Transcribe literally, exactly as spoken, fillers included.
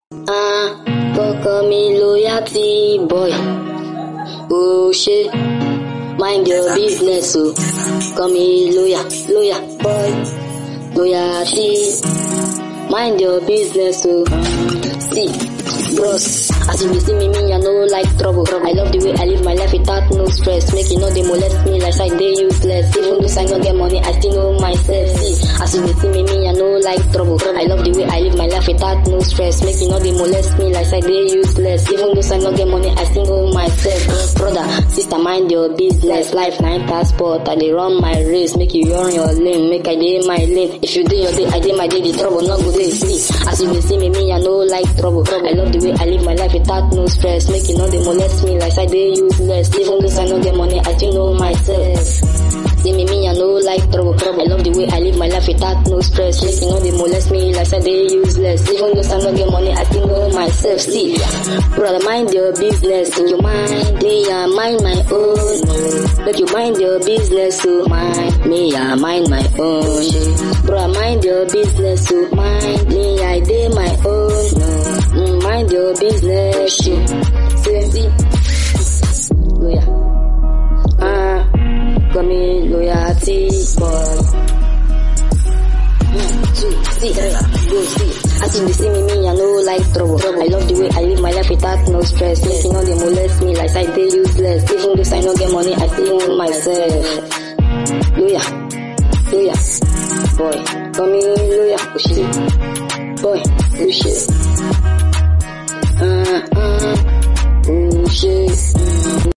Ah, don't call me loyalty boy. Oh shit, mind your business, oh. Call me lawyer, lawyer boy. Loyalty, mind your business, oh. See, bros, as you see me, me I no like trouble. I love the way I live my life without no stress. Make you know they molest me like I they useless. Even though I don't get money, I still know myself. See, as you see me, me I no like trouble. I love the way I live my life without no stress. Make you know they molest me like I they useless. Even though I don't get money, I still know myself. Brother, sister, mind your business. Life nine passport, I dey run my race. Make you run your lane, make I dey my lane. If you do your day, I dey my day. The trouble not go dey. See, as you see me, me I no like trouble. I love the way I live my life without no stress. Make you know they molest me like I they useless. Even though I don't get money, I still know myself. See me, me I no like trouble. I love the way I live my life without no stress. Make you know they molest me like I they useless. Even though I don't get money, I still know myself. See, brother, mind your business. Make you mind me, I mind my own. Make you mind your business, so mind me, I mind my own. Brother, mind your business, so mind me, I dey my own. Mm, mind your business, shit. See, lawyer. Ah, call me loyalty boy. Mm, two, see, go see. As you see me, me I no like trouble. I love the way I live my life without no stress. Make you know they molest me like I they useless. Even though I don't get money, I still know myself. Lawyer, lawyer, boy, call me lawyer, oh shit, boy, oh shit. Uh, uh, oh shit.